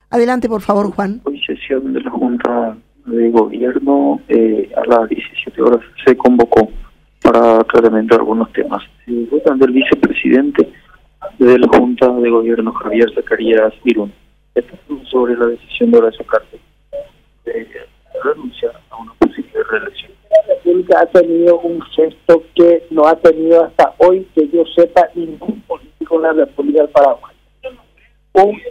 Adelante, por favor, Juan. Hoy sesión de la Junta de Gobierno a las 17 horas se convocó para tratamiento de algunos temas. Votando el vicepresidente de la Junta de Gobierno, Javier Zacarías Irún, sobre la decisión de Horacio Cartes de renunciar a una posible reelección. La República ha tenido un gesto que no ha tenido hasta hoy, que yo sepa, ningún político en la República del Paraguay. Un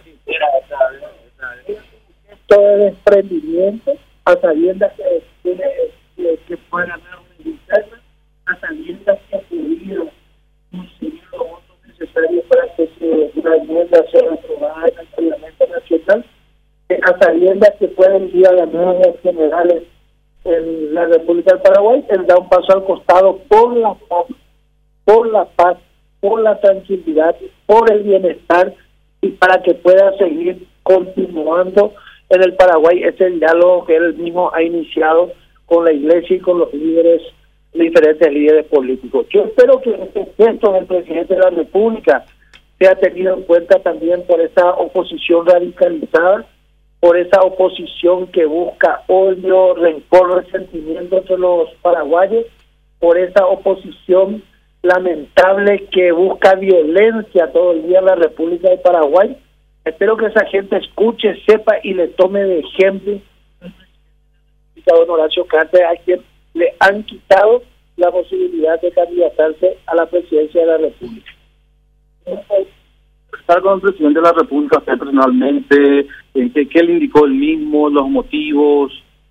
gesto de desprendimiento, a sabiendas que puede ganar una interna, a sabiendas que ha podido conseguir los votos necesarios para que una enmienda sea aprobada en el Parlamento Nacional, a sabiendas que pueden ir a las nuevas generales en la República del Paraguay. Él da un paso al costado por la paz, por la tranquilidad, por el bienestar y para que pueda seguir continuando en el Paraguay ese diálogo que él mismo ha iniciado con la Iglesia y con los diferentes líderes políticos. Yo espero que este gesto del presidente de la República sea tenido en cuenta también por esa oposición radicalizada, por esa oposición que busca odio, rencor, resentimiento entre los paraguayos, por esa oposición lamentable que busca violencia todo el día en la República de Paraguay. Espero que esa gente escuche, sepa y le tome de ejemplo a don Horacio Cartes, a quien le han quitado la posibilidad de candidatarse a la presidencia de la República. Estar con el presidente de la República, usted personalmente, ¿qué le indicó él mismo, los motivos?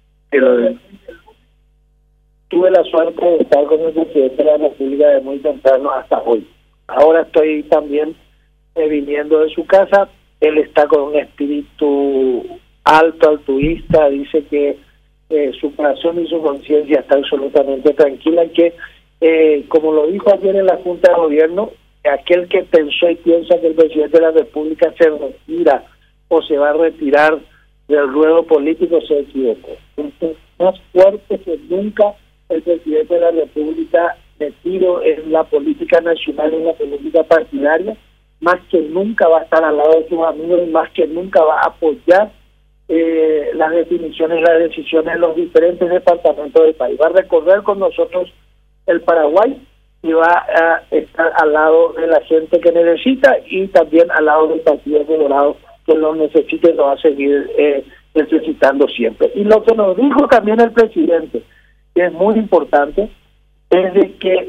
Tuve la suerte de estar con el presidente de la República de muy temprano hasta hoy. Ahora estoy también viniendo de su casa. Él está con un espíritu alto, altruista, dice que su corazón y su conciencia están absolutamente tranquilas, que como lo dijo ayer en la Junta de Gobierno, aquel que pensó y piensa que el presidente de la República se retira o se va a retirar del ruedo político se equivocó. Entonces, más fuerte que nunca el presidente de la República metido en la política nacional, en la política partidaria, más que nunca va a estar al lado de sus amigos y más que nunca va a apoyar las definiciones, las decisiones de los diferentes departamentos del país. Va a recorrer con nosotros el Paraguay y va a estar al lado de la gente que necesita y también al lado del Partido Colorado que lo necesite y lo va a seguir necesitando siempre. Y lo que nos dijo también el presidente, que es muy importante, es de que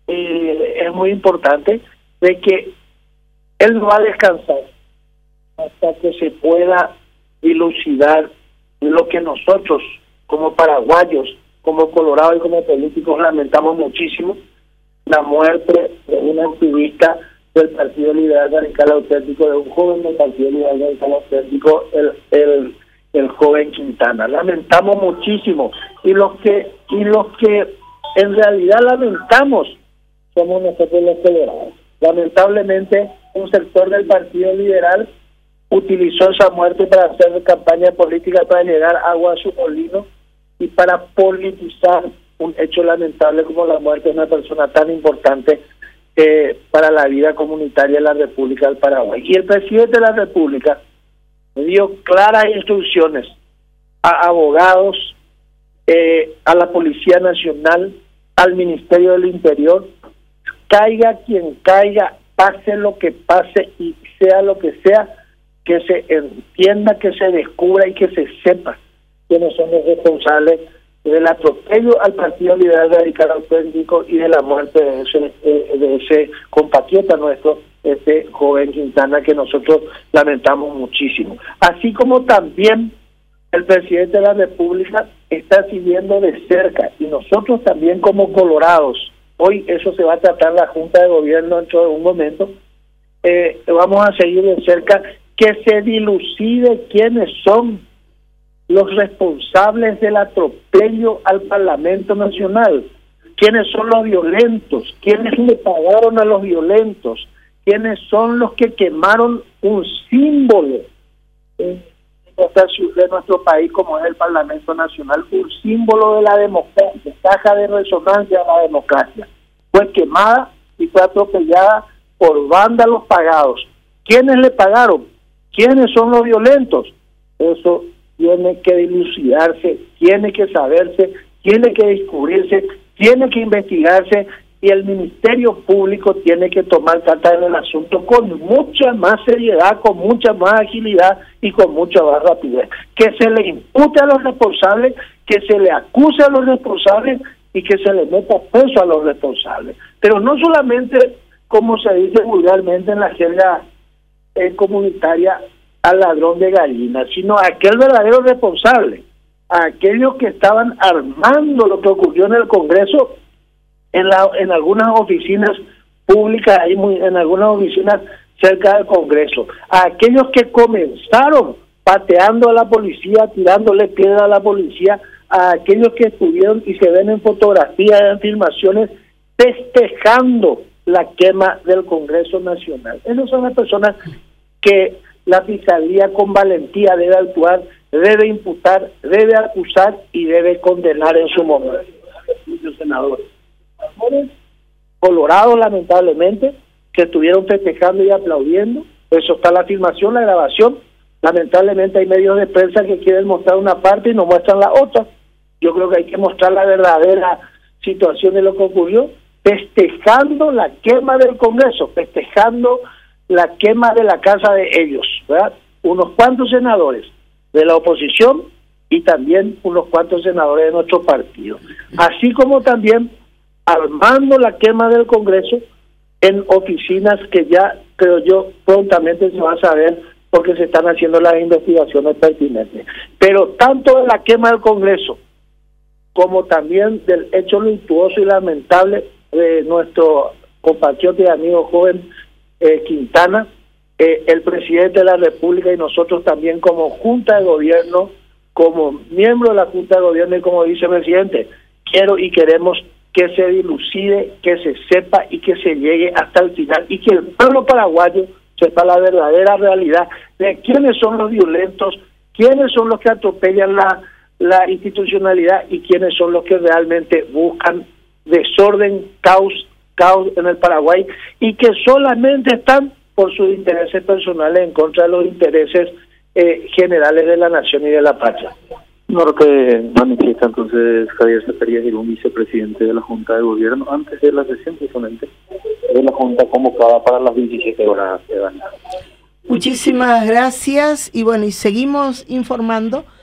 él no va a descansar hasta que se pueda dilucidar lo que nosotros, como paraguayos, como colorados y como políticos, lamentamos muchísimo: la muerte de un activista del Partido Liberal Radical Auténtico, de un joven del Partido Liberal Radical Auténtico, el joven Quintana. Lamentamos muchísimo, y los que en realidad lamentamos somos nosotros los colorados. Lamentablemente, un sector del Partido Liberal utilizó esa muerte para hacer campaña política, para llegar agua a su molino y para politizar un hecho lamentable como la muerte de una persona tan importante para la vida comunitaria de la República del Paraguay. Y el presidente de la República dio claras instrucciones a abogados, a la Policía Nacional, al Ministerio del Interior: caiga quien caiga, pase lo que pase y sea lo que sea, que se entienda, que se descubra y que se sepa quiénes son los responsables del atropello al Partido Liberal Radical Auténtico y de la muerte de ese compatriota nuestro, este joven Quintana, que nosotros lamentamos muchísimo. Así como también el presidente de la República está siguiendo de cerca, y nosotros también como colorados, hoy eso se va a tratar en la Junta de Gobierno dentro de un momento, vamos a seguir de cerca que se dilucide quiénes son los responsables del atropello al Parlamento Nacional, quiénes son los violentos, quiénes le pagaron a los violentos, quiénes son los que quemaron un símbolo de nuestro país como es el Parlamento Nacional, un símbolo de la democracia, caja de resonancia de la democracia. Fue quemada y fue atropellada por vándalos pagados. ¿Quiénes le pagaron? ¿Quiénes son los violentos? Eso tiene que dilucidarse, tiene que saberse, tiene que descubrirse, tiene que investigarse, y el Ministerio Público tiene que tomar cartas en el asunto con mucha más seriedad, con mucha más agilidad y con mucha más rapidez. Que se le impute a los responsables, que se le acuse a los responsables y que se le meta preso a los responsables. Pero no solamente, como se dice vulgarmente en la jerga comunitaria, al ladrón de gallinas, sino a aquel verdadero responsable, a aquellos que estaban armando lo que ocurrió en el Congreso, en algunas oficinas públicas, en algunas oficinas cerca del Congreso, a aquellos que comenzaron pateando a la policía, tirándole piedra a la policía, a aquellos que estuvieron y se ven en fotografías, en filmaciones, festejando la quema del Congreso Nacional. Esas son las personas que la Fiscalía con valentía debe actuar, debe imputar, debe acusar y debe condenar en su momento. Senadores colorados, lamentablemente, que estuvieron festejando y aplaudiendo. Eso está la filmación, la grabación. Lamentablemente hay medios de prensa que quieren mostrar una parte y no muestran la otra. Yo creo que hay que mostrar la verdadera situación de lo que ocurrió, festejando la quema del Congreso, festejando la quema de la casa de ellos, ¿verdad? Unos cuantos senadores de la oposición y también unos cuantos senadores de nuestro partido. Así como también armando la quema del Congreso en oficinas que ya, creo yo, prontamente se va a saber porque se están haciendo las investigaciones pertinentes. Pero tanto de la quema del Congreso como también del hecho luctuoso y lamentable de nuestro compatriota y amigo joven Quintana, el presidente de la República y nosotros también como Junta de Gobierno, como miembro de la Junta de Gobierno y como vicepresidente, queremos que se dilucide, que se sepa y que se llegue hasta el final y que el pueblo paraguayo sepa la verdadera realidad de quiénes son los violentos, quiénes son los que atropellan la institucionalidad y quiénes son los que realmente buscan desorden, caos en el Paraguay y que solamente están por sus intereses personales en contra de los intereses generales de la nación y de la patria. No, lo que manifiesta entonces Javier Zacarías, un vicepresidente de la Junta de Gobierno, antes de la sesión justamente de la Junta convocada para las 17 horas de la mañana. Muchísimas gracias y bueno, y seguimos informando